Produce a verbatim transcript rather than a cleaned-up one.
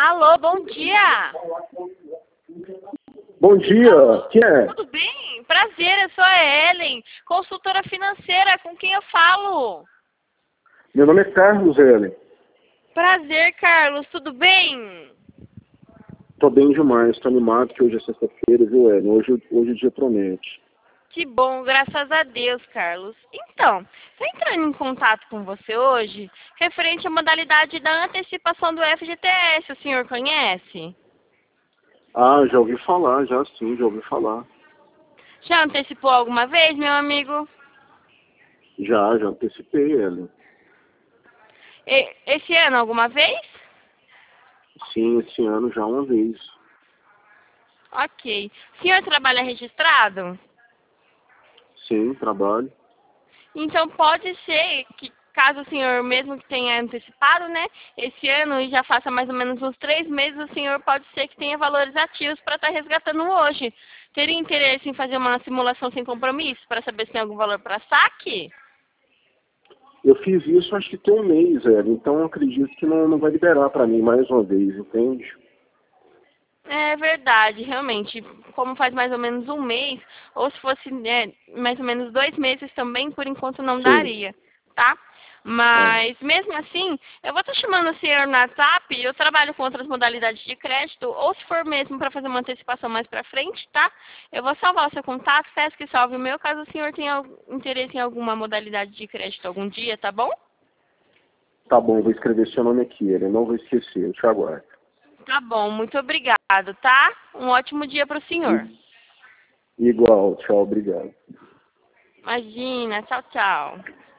Alô, bom dia. Bom dia, Alô, quem é? tudo bem? Prazer, eu sou a Ellen, consultora financeira, com quem eu falo? Meu nome é Carlos, Ellen. Prazer, Carlos, tudo bem? Tô bem demais, tô animado que hoje é sexta-feira, viu, Ellen? Hoje, hoje o dia promete. Que bom, graças a Deus, Carlos. Então, estou entrando em contato com você hoje, referente à modalidade da antecipação do F G T S, o senhor conhece? Ah, já ouvi falar, já sim, já ouvi falar. Já antecipou alguma vez, meu amigo? Já, já antecipei, Ellen. E- esse ano, alguma vez? Sim, esse ano já uma vez. Ok. O senhor trabalha registrado? Sim, trabalho. Então pode ser que, caso o senhor, mesmo que tenha antecipado, né, esse ano e já faça mais ou menos uns três meses, o senhor pode ser que tenha valores ativos para estar resgatando hoje. Teria interesse em fazer uma simulação sem compromisso para saber se tem algum valor para saque? Eu fiz isso acho que tem um mês, Ellen, então eu acredito que não, não vai liberar pra mim mais uma vez, entende? É verdade, realmente. Como faz mais ou menos um mês, ou se fosse né, mais ou menos dois meses também, por enquanto não Sim, daria, tá? é. Mas, mesmo assim, eu vou estar chamando o senhor no WhatsApp, eu trabalho com outras modalidades de crédito, ou se for mesmo para fazer uma antecipação mais para frente, tá? Eu vou salvar o seu contato, peço que salve o meu, caso o senhor tenha algum interesse em alguma modalidade de crédito algum dia, tá bom? Tá bom, vou escrever seu nome aqui, Ellen, não vou esquecer, eu te aguardo. Tá bom, muito obrigado, tá? Um ótimo dia para o senhor. I- Igual, tchau, obrigado. Imagina, tchau, tchau.